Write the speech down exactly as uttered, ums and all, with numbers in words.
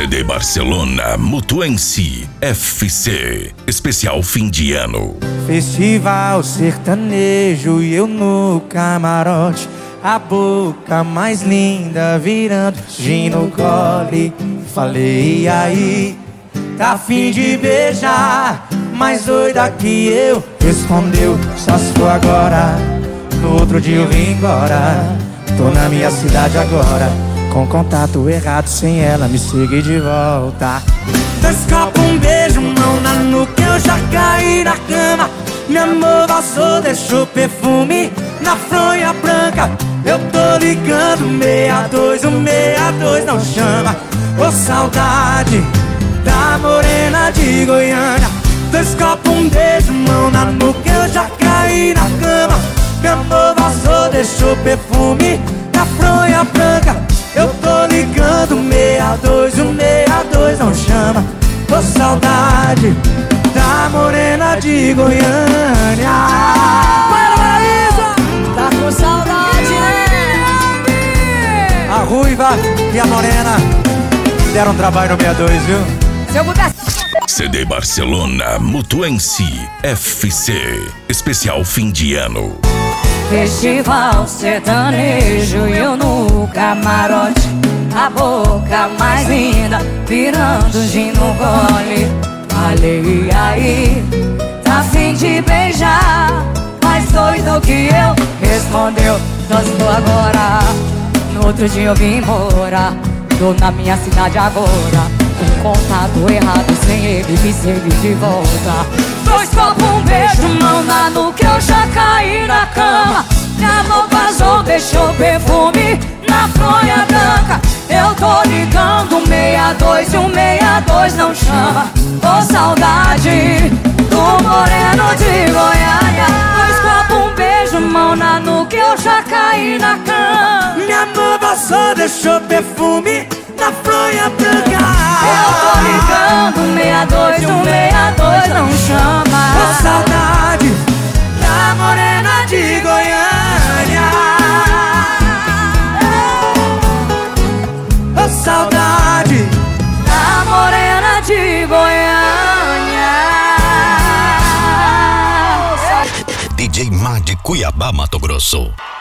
C D Barcelona Mutuense F C. Especial fim de ano. Festival sertanejo e eu no camarote, a boca mais linda virando gin no gole. Falei, e aí, tá a fim de beijar? Mais doida que eu, respondeu, só se for agora. No outro dia eu vim embora. Tô na minha cidade agora, com contato errado, sem ela me seguir de volta. Dois copos, um beijo, mão na nuca, eu já caí na cama. Meu amor vazou, deixou perfume na fronha branca. Eu tô ligando, meia dois, um meia dois não chama. Ô saudade da morena de Goiânia. Dois copos, um beijo, mão na nuca, eu já caí na cama. Meu amor vazou, deixou perfume na fronha branca. Eu tô ligando, meia dois, um meia dois não chama. Ô saudade da morena de Goiânia. Paraíso! Tá com saudade, né? A ruiva e a morena deram trabalho no meia dois, viu? Se eu pudesse... C D Barcelona Mutuense F C. Especial fim de ano. Festival sertanejo e eu no camarote, a boca mais linda virando gin no gole. Falei, e aí, tá a fim de beijar? Mais doido que eu, respondeu, só se for agora. No outro dia eu vim embora. Tô na minha cidade agora, com contato errado, sem ele me seguir de volta. Dois copos, um beijo, mão na nuca, eu já caí na cama. Minha mão vazou, deixou perfume na fronha branca. Eu tô ligando, meia dois, um meia dois não chama. Ô saudade do moreno de Goiânia. Dois copos, um beijo, mão na nuca, eu já caí na cama. Minha mão vazou, deixou perfume na fronha branca. Eu tô ligando, meia dois, um meia dois não chama. Ô saudade da morena de Goiânia. Ô saudade da morena de Goiânia. D J Má de Cuiabá, Mato Grosso.